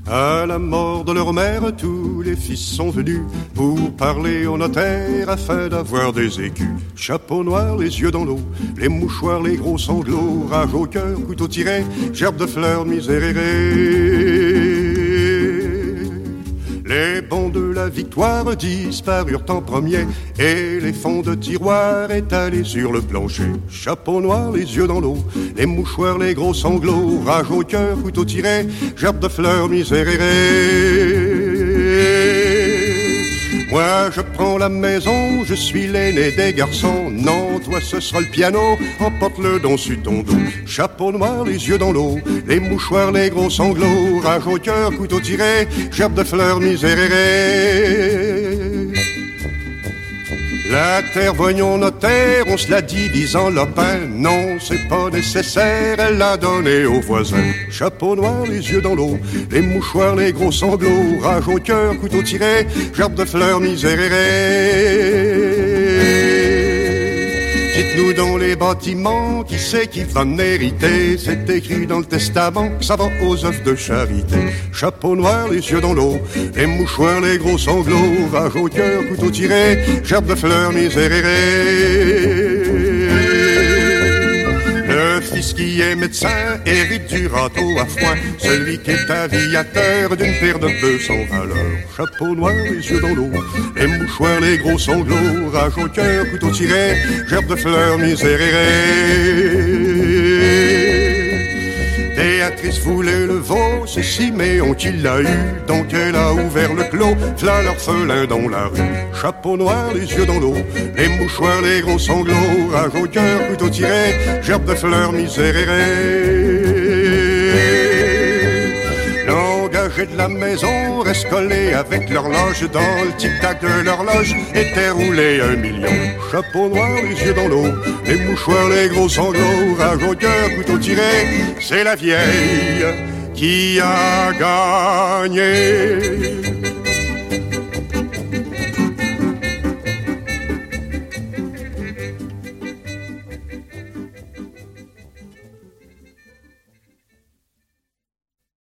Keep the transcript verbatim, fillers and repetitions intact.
À la mort de leur mère, tous les fils sont venus pour parler au notaire afin d'avoir des écus. Chapeau noir, les yeux dans l'eau, les mouchoirs, les gros sanglots, rage au cœur, couteau tiré, gerbe de fleurs misérérées. Les bons de la victoire disparurent en premier et les fonds de tiroir étalés sur le plancher. Chapeau noir, les yeux dans l'eau, les mouchoirs, les gros sanglots, rage au cœur, couteau tiré, gerbe de fleurs misérérées. Moi je prends la maison, je suis l'aîné des garçons. Non, toi ce sera le piano, emporte-le donc sur ton dos. Chapeau noir, les yeux dans l'eau, les mouchoirs, les gros sanglots, rage au cœur, couteau tiré, gerbe de fleurs misérérées. La terre, voyons notaire, on se la divise en lopin. Non, c'est pas nécessaire, elle l'a donné aux voisins. Chapeau noir, les yeux dans l'eau, les mouchoirs, les gros sanglots, rage au cœur, couteau tiré, gerbe de fleurs misérérées. Dites-nous dans les bâtiments, qui c'est qui va mériter? C'est écrit dans le testament, ça va aux œuvres de charité. Chapeau noir, les yeux dans l'eau, les mouchoirs, les gros sanglots, rage au cœur, couteau tiré, gerbe de fleurs misérérées. Le fils qui est médecin hérite du râteau à foin. Celui qui est aviateur d'une paire de bœufs sans valeur. Chapeau noir, les yeux dans l'eau, les mouchoirs, les gros sanglots, rage au cœur, couteau tiré, gerbe de fleurs misérérées. Béatrice voulait le veau, c'est Siméon qui l'a eu, donc elle a ouvert le clos, v'là l'orphelin dans la rue. Chapeau noir, les yeux dans l'eau, les mouchoirs, les gros sanglots, rage au cœur, couteau tiré, gerbe de fleurs misérérées. L'engagé de la maison reste collé avec l'horloge, dans le tic-tac de l'horloge était roulé un million. Chapeau noir, les yeux dans l'eau, les mouchoirs, les gros sanglots, rage au cœur, couteau tiré, c'est la vieille qui a gagné.